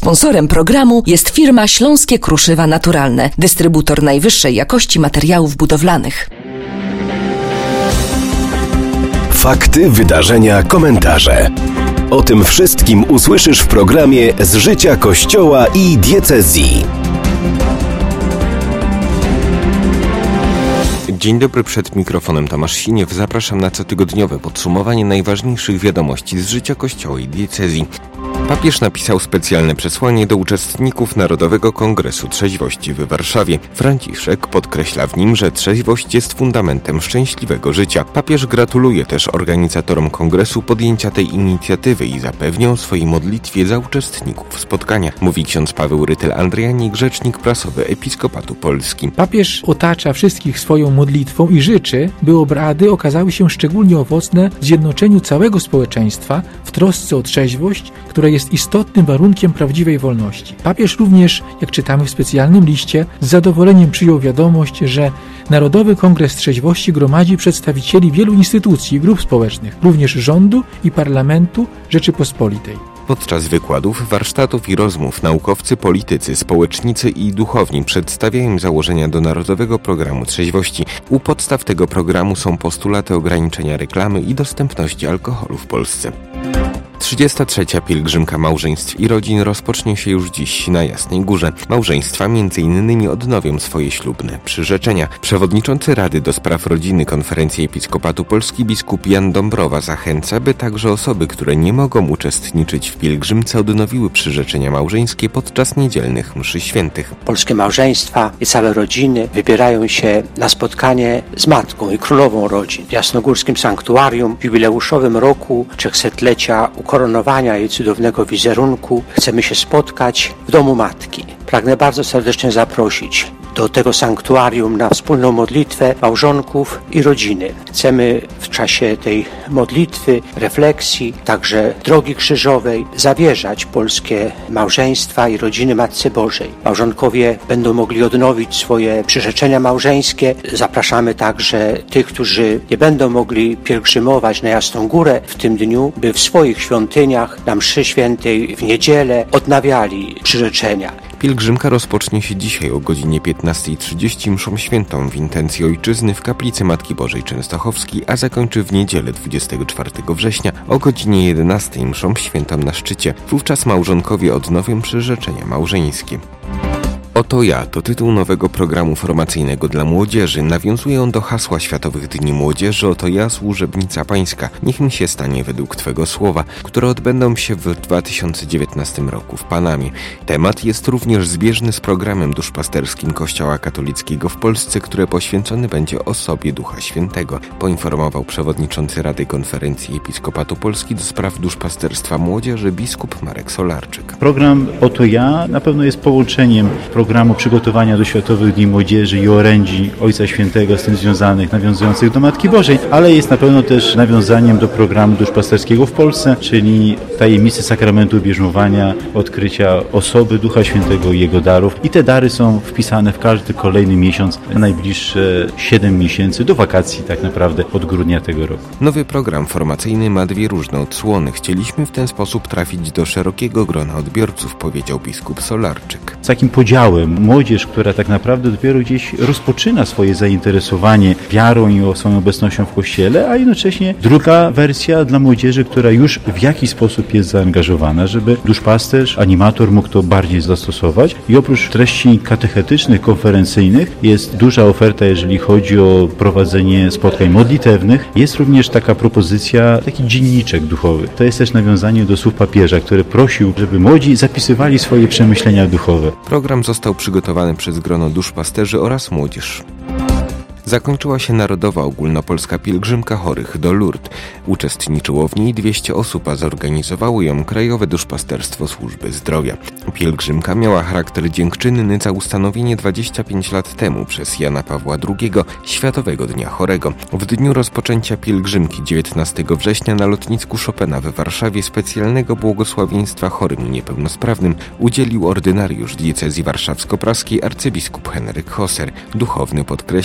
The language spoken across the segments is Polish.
Sponsorem programu jest firma Śląskie Kruszywa Naturalne, dystrybutor najwyższej jakości materiałów budowlanych. Fakty, wydarzenia, komentarze. O tym wszystkim usłyszysz w programie Z życia Kościoła i diecezji. Dzień dobry, przed mikrofonem Tomasz Siniew. Zapraszam na cotygodniowe podsumowanie najważniejszych wiadomości z życia Kościoła i diecezji. Papież napisał specjalne przesłanie do uczestników Narodowego Kongresu Trzeźwości w Warszawie. Franciszek podkreśla w nim, że trzeźwość jest fundamentem szczęśliwego życia. Papież gratuluje też organizatorom kongresu podjęcia tej inicjatywy i zapewniał o swojej modlitwie za uczestników spotkania, mówi ksiądz Paweł Rytel-Andrianik, rzecznik prasowy Episkopatu Polski. Papież otacza wszystkich swoją modlitwą i życzy, by obrady okazały się szczególnie owocne w zjednoczeniu całego społeczeństwa w trosce o trzeźwość, która jest istotnym warunkiem prawdziwej wolności. Papież również, jak czytamy w specjalnym liście, z zadowoleniem przyjął wiadomość, że Narodowy Kongres Trzeźwości gromadzi przedstawicieli wielu instytucji i grup społecznych, również rządu i parlamentu Rzeczypospolitej. Podczas wykładów, warsztatów i rozmów naukowcy, politycy, społecznicy i duchowni przedstawiają założenia do Narodowego Programu Trzeźwości. U podstaw tego programu są postulaty ograniczenia reklamy i dostępności alkoholu w Polsce. 33. pielgrzymka małżeństw i rodzin rozpocznie się już dziś na Jasnej Górze. Małżeństwa m.in. odnowią swoje ślubne przyrzeczenia. Przewodniczący Rady do Spraw Rodziny Konferencji Episkopatu Polski biskup Jan Dąbrowa zachęca, by także osoby, które nie mogą uczestniczyć w pielgrzymce, odnowiły przyrzeczenia małżeńskie podczas niedzielnych mszy świętych. Polskie małżeństwa i całe rodziny wybierają się na spotkanie z Matką i Królową Rodzin w Jasnogórskim Sanktuarium w jubileuszowym roku 300-lecia ukoronowania jej cudownego wizerunku. Chcemy się spotkać w domu Matki. Pragnę bardzo serdecznie zaprosić do tego sanktuarium na wspólną modlitwę małżonków i rodziny. Chcemy w czasie tej modlitwy, refleksji, także drogi krzyżowej zawierzać polskie małżeństwa i rodziny Matce Bożej. Małżonkowie będą mogli odnowić swoje przyrzeczenia małżeńskie. Zapraszamy także tych, którzy nie będą mogli pielgrzymować na Jasną Górę w tym dniu, by w swoich świątyniach na mszy świętej w niedzielę odnawiali przyrzeczenia. Pielgrzymka rozpocznie się dzisiaj o godzinie 15:30 mszą świętą w intencji ojczyzny w kaplicy Matki Bożej Częstochowskiej, a zakończy w niedzielę 24 września o godzinie 11 mszą świętą na szczycie. Wówczas małżonkowie odnowią przyrzeczenia małżeńskie. Oto ja to tytuł nowego programu formacyjnego dla młodzieży. Nawiązuje on do hasła Światowych Dni Młodzieży Oto ja, służebnica pańska. Niech mi się stanie według Twego słowa, które odbędą się w 2019 roku w Panamie. Temat jest również zbieżny z programem duszpasterskim Kościoła katolickiego w Polsce, które poświęcony będzie osobie Ducha Świętego, poinformował przewodniczący Rady Konferencji Episkopatu Polski do spraw duszpasterstwa młodzieży biskup Marek Solarczyk. Program Oto ja na pewno jest połączeniem programu przygotowania do Światowych Dni Młodzieży i orędzi Ojca Świętego z tym związanych, nawiązujących do Matki Bożej, ale jest na pewno też nawiązaniem do programu duszpasterskiego w Polsce, czyli tajemnicy sakramentu bierzmowania, odkrycia osoby Ducha Świętego i Jego darów. I te dary są wpisane w każdy kolejny miesiąc, na najbliższe 7 miesięcy, do wakacji tak naprawdę od grudnia tego roku. Nowy program formacyjny ma dwie różne odsłony. Chcieliśmy w ten sposób trafić do szerokiego grona odbiorców, powiedział biskup Solarczyk. Z takim podziałem młodzież, która tak naprawdę dopiero gdzieś rozpoczyna swoje zainteresowanie wiarą i swoją obecnością w Kościele, a jednocześnie druga wersja dla młodzieży, która już w jakiś sposób jest zaangażowana, żeby duszpasterz, animator mógł to bardziej zastosować. I oprócz treści katechetycznych, konferencyjnych jest duża oferta, jeżeli chodzi o prowadzenie spotkań modlitewnych. Jest również taka propozycja, taki dzienniczek duchowy. To jest też nawiązanie do słów papieża, który prosił, żeby młodzi zapisywali swoje przemyślenia duchowe. Program został przygotowany przez grono duszpasterzy oraz młodzież. Zakończyła się Narodowa Ogólnopolska Pielgrzymka Chorych do Lourdes. Uczestniczyło w niej 200 osób, a zorganizowało ją Krajowe Duszpasterstwo Służby Zdrowia. Pielgrzymka miała charakter dziękczynny za ustanowienie 25 lat temu przez Jana Pawła II Światowego Dnia Chorego. W dniu rozpoczęcia pielgrzymki 19 września na lotnisku Chopina w Warszawie specjalnego błogosławieństwa chorym i niepełnosprawnym udzielił ordynariusz diecezji warszawsko-praskiej arcybiskup Henryk Hosser. Duchowny podkreślił szczególnie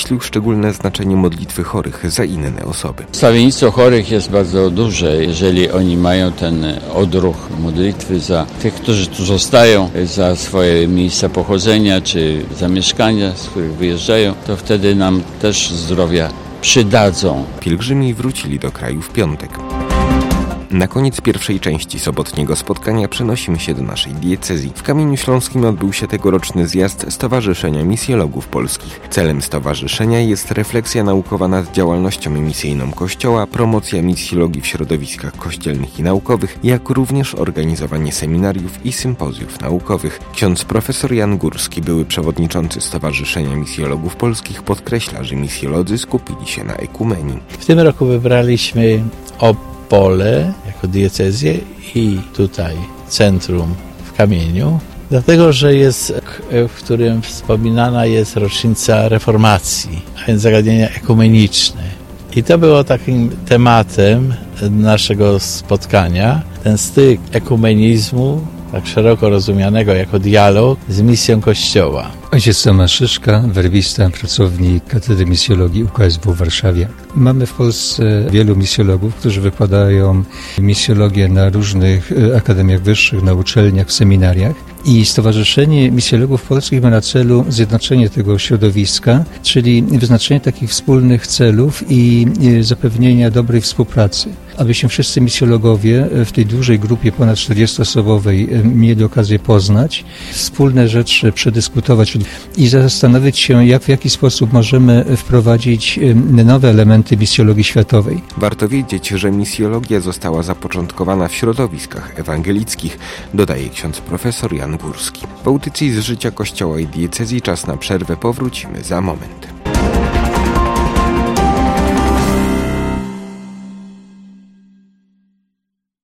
szczególne znaczenie modlitwy chorych za inne osoby. Wstawiennictwo chorych jest bardzo duże, jeżeli oni mają ten odruch modlitwy za tych, którzy tu zostają, za swoje miejsca pochodzenia czy zamieszkania, z których wyjeżdżają, to wtedy nam też zdrowia przydadzą. Pielgrzymi wrócili do kraju w piątek. Na koniec pierwszej części sobotniego spotkania przenosimy się do naszej diecezji. W Kamieniu Śląskim odbył się tegoroczny zjazd Stowarzyszenia Misjologów Polskich. Celem stowarzyszenia jest refleksja naukowa nad działalnością misyjną Kościoła, promocja misjologii w środowiskach kościelnych i naukowych, jak również organizowanie seminariów i sympozjów naukowych. Ksiądz profesor Jan Górski, były przewodniczący Stowarzyszenia Misjologów Polskich, podkreśla, że misjolodzy skupili się na ekumenii. W tym roku wybraliśmy Opole jako diecezję i tutaj centrum w Kamieniu, dlatego że jest, w którym wspominana jest rocznica reformacji, a więc zagadnienia ekumeniczne. I to było takim tematem naszego spotkania, ten styk ekumenizmu, tak szeroko rozumianego jako dialog z misją Kościoła. Ojciec Tomasz Szyszka, werbista, pracownik Katedry Misjologii UKSW w Warszawie. Mamy w Polsce wielu misjologów, którzy wykładają misjologię na różnych akademiach wyższych, na uczelniach, w seminariach. I Stowarzyszenie Misjologów Polskich ma na celu zjednoczenie tego środowiska, czyli wyznaczenie takich wspólnych celów i zapewnienia dobrej współpracy, aby się wszyscy misjologowie w tej dużej grupie ponad 40-osobowej mieli okazję poznać, wspólne rzeczy przedyskutować i zastanowić się, w jaki sposób możemy wprowadzić nowe elementy misjologii światowej. Warto wiedzieć, że misjologia została zapoczątkowana w środowiskach ewangelickich, dodaje ksiądz profesor Jan Górski. W audycji z życia Kościoła i diecezji czas na przerwę, powrócimy za moment.